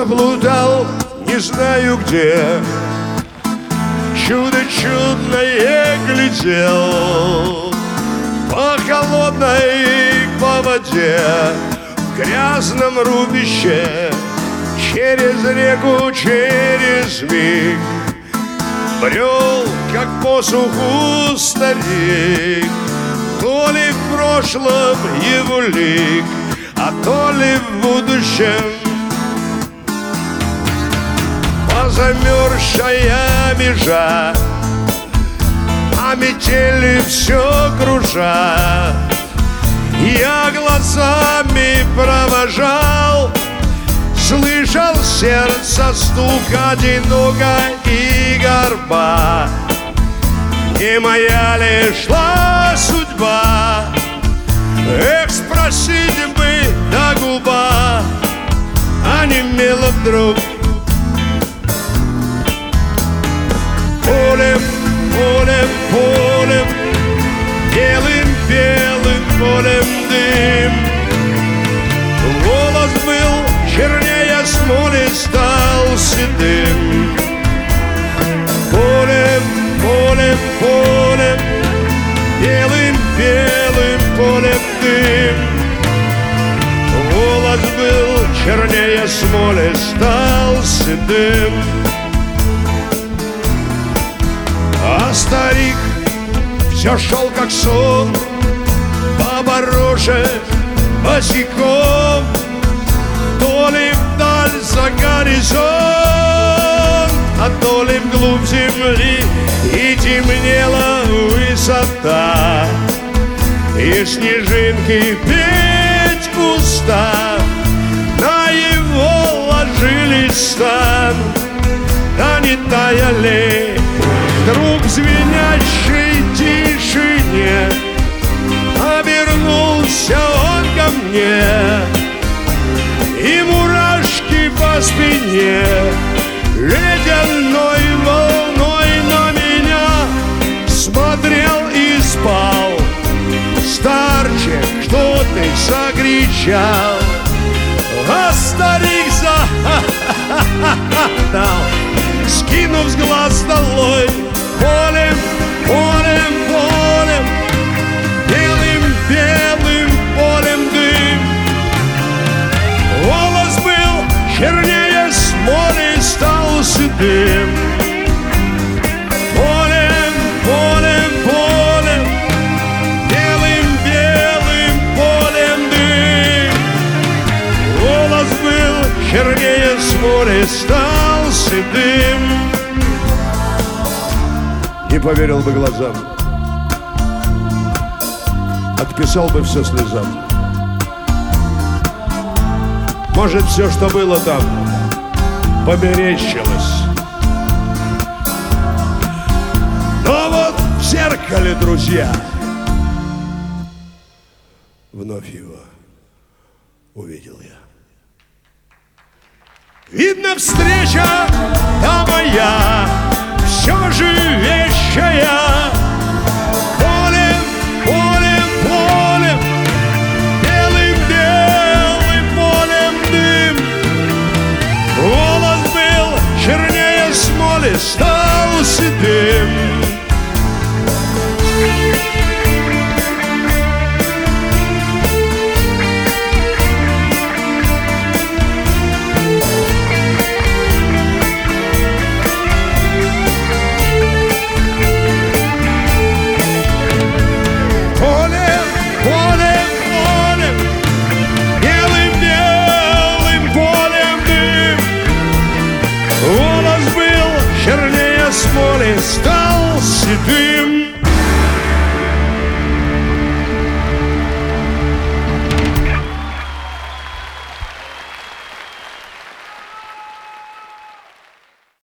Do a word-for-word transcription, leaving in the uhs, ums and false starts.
заблудал, не знаю где, чудо чудное глядел по холодной по воде, в грязном рубище, через реку, через миг брел, как по суху старик. То ли в прошлом его лик, а то ли в будущем позамерзшая межа, а метели все кружа. Я глазами провожал, слышал сердце стук одиноко и горба. Не моя ли шла судьба? Эх, спросить бы до губа, а не мело вдруг. Полем, полем, полем, белым-белым полем дым. Голос был чернее смоли, стал седым. Полем, полем, полем, белым-белым полем дым. Голос был чернее смоли, стал седым. А старик все шел как сон по бароже босиком, то ли вдаль за горизонт, а то ли вглубь земли, и темнела высота, и снежинки петь уста на его ложились стан, да не таяли. Вдруг в звенящей тишине обернулся он ко мне, и мурашки по спине ледяной волной на меня смотрел и спал. Старче, что ты закричал? А старик захохотал, скинув с глаз долой. Полем, полем, полем, белым-белым полем дым. Голос был чернее смоли, стал седым. Полем, полем, полем, белым-белым полем дым. Голос был чернее смоли, стал седым. Не поверил бы глазам, отписал бы все слезам. Может, все, что было там, померещилось. Но вот в зеркале, друзья, вновь его увидел я. Видно, встреча та моя все же вещая. Полем, полем, полем, белым-белым полем дым. Голос был чернее смоли, стал седым. Голос был чернее смоли, стал седым.